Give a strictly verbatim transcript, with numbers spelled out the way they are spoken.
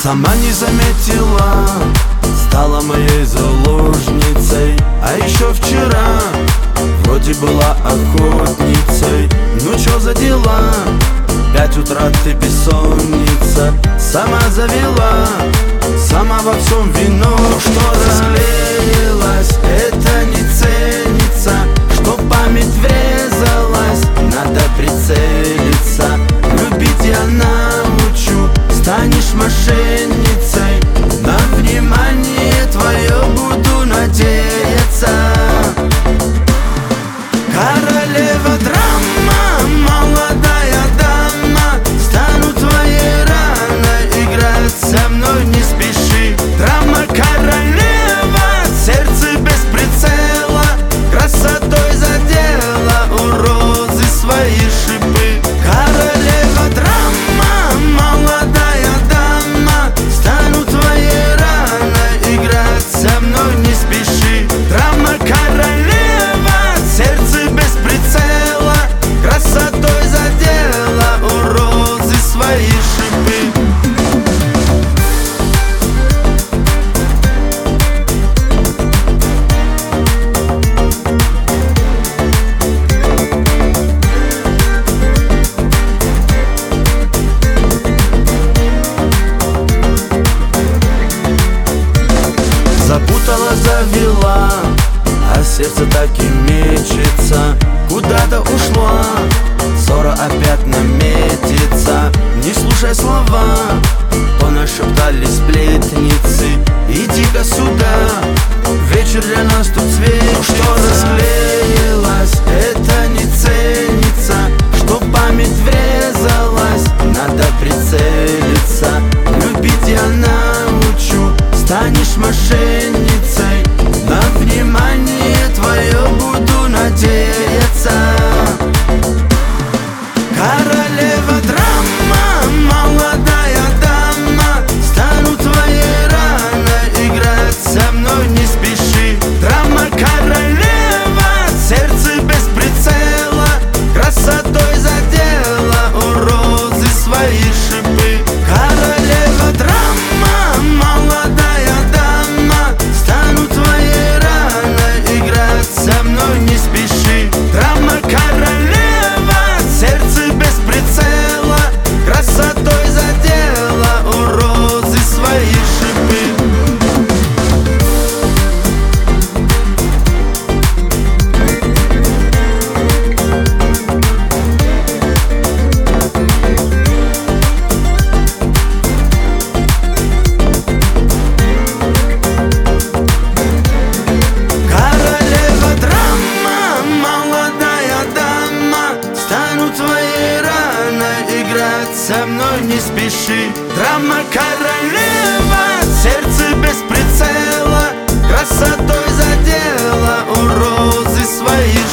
Сама не заметила, стала моей заложницей. А еще вчера вроде была охотницей. Ну чё за дела? Пять утра ты бессонница. Сама завела, сама во всем вино. Что расклеилась, это не ценится. Что память врезалась, надо прицелиться. Любить я научу, станешь мошенницей. На внимание твое буду надеяться. Королева драма, молодая дама, стану твоей раной, играть со мной не спеши. Драма королева, сердце без прицела, красотой задела у розы свои шипы. Королева драма, молодая дама, стану твоей раной, играть со мной не спеши. Драма королева, сердце без прицела, красотой задела у розы свои шипы. Запутала, завела, а сердце так и мечется. Куда-то ушла, ссора опять наметится. Не слушай слова, то нашептали сплетницы. Иди-ка сюда, вечер для нас тут светит. Что расклеилась, это не ценится. Что память врезалась, надо прицелиться. Любить я научу, станешь мошенницей. На внимание твое буду надеяться. Королева драма, молодая дама, стану твоей раной, играть со мной не спеши. Драма королева, сердце без прицела, красотой задела у розы свои шипы. Королева драма, молодая дама, стану твоей раной, играть со мной не спеши. Драма королева, сердце без прицела, красотой задела у розы свои шипы. Королева драма, молодая дама, стану твоей раной, играть со мной не спеши. Драма королева, сердце без прицела, красотой задела у розы свои